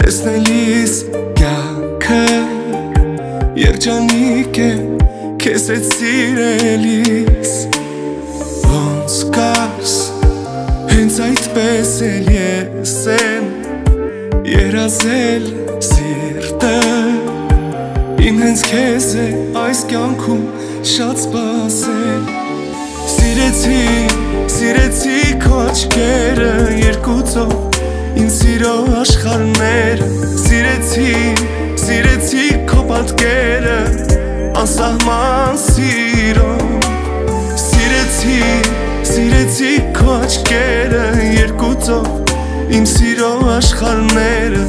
տեսնելիս կյանքը երջանիկ է քեզ հետ սիրելիս ոնց կաս հենց այդպես էլ ես եմ երազել սիրտը իմ հենց քեզ է այս կյանքում շատ սպասել Սիրեցի քո աչքերը երկուծով Իմ սիրո աշխարհները Սիրեցի քո պատկերը անսահման սիրով Սիրեցի քո աչքերը երկուծով Իմ սիրո աշխարհները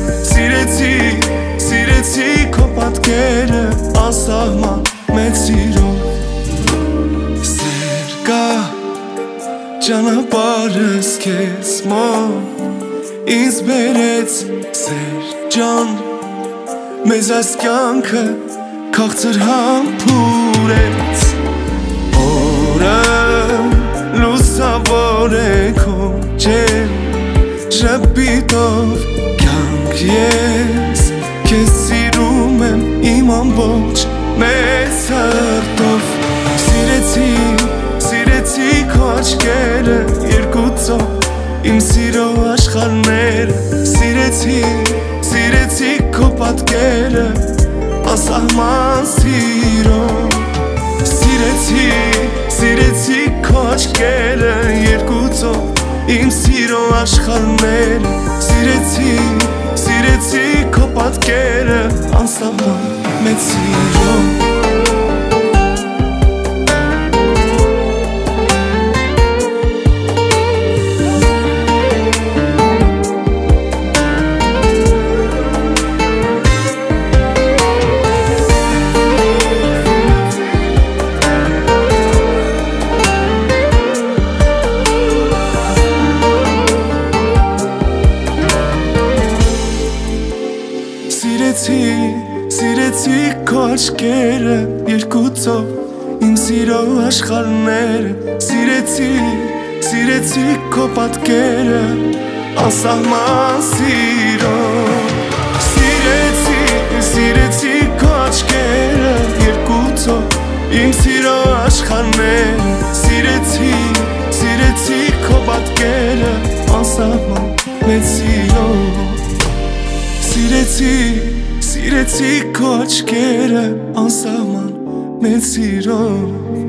Սիրեցի քո պատկերը անսահման մեծ սիրով Սեր կա ճանապարհս քեզ մոտ Ինձ բերեց սեր ջան Մեզ այս կյանքը քաղցր համբուրեց Օրը լուսավոր է քո ջեր Ժպիտով կյանք ես Քեզ սիրում եմ իմ ամբողջ մեծ հրտով Սիրեցի քո աչքերը երկուծով Իմ սիրո աշխարհները Սիրեցի քո պատկերը անսահման սիրով Սիրեցի քո աչքերը երկուծով Իմ սիրո աշխարհները Սիրեցի քո պատկերը անսահման մեծ սիրով Սիրեցի քո աչքերը երկուծով Իմ սիրո աշխարհները Սիրեցի քո պատկերը անսահման սիրով Սիրեցի քո աչքերը երկուծով Իմ սիրո աշխարհները Սիրեցի քո պատկերը անսահման մեծ սիրով Սիրեցի քո աչքերը անսահման մեծ սիրով